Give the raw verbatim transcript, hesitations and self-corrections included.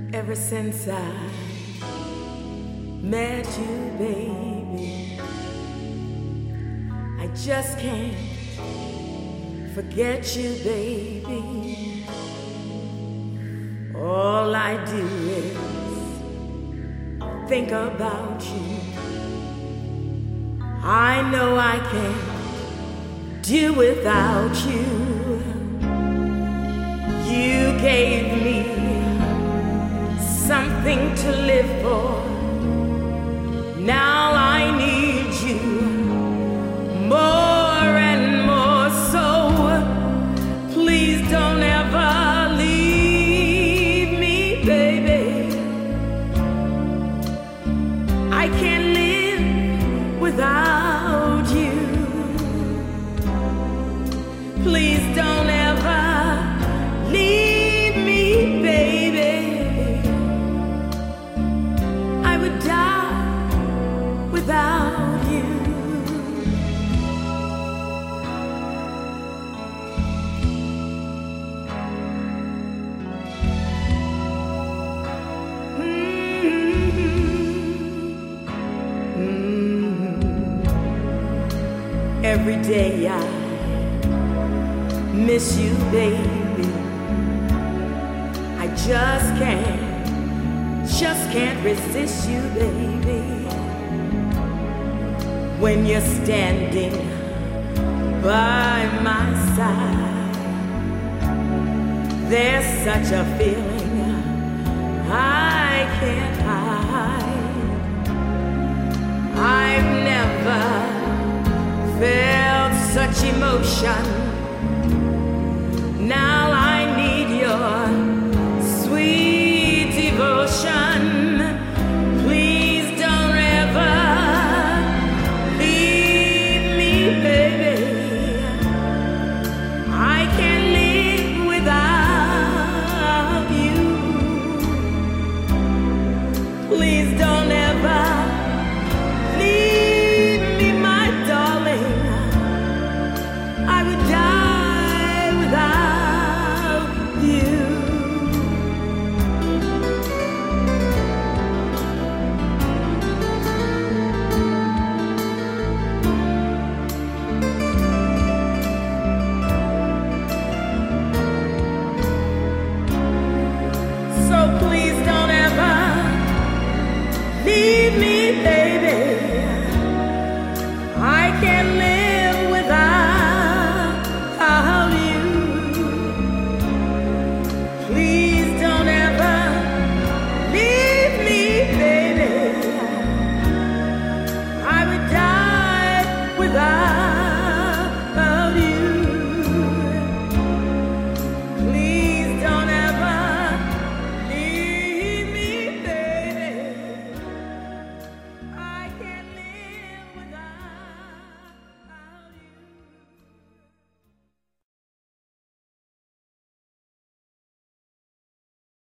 Ever since I met you, baby, I just can't forget you, baby. All I do is think about you. I know I can't do without you. You gave me something to live for. Now I need you more and more. So please don't ever leave me, baby. I can't live without you. Please don't ever leave me, baby. I would die without you. Every day I miss you, baby. I just can't, just can't resist you, baby. When you're standing by my side, there's such a feeling I can't hide. I've never felt such emotion. Now I need your sweet devotion. Please don't ever leave me, baby. I can't live without you. Please don't ever leave me, my darling. I would die without you. So please don't ever leave me, baby. I can't live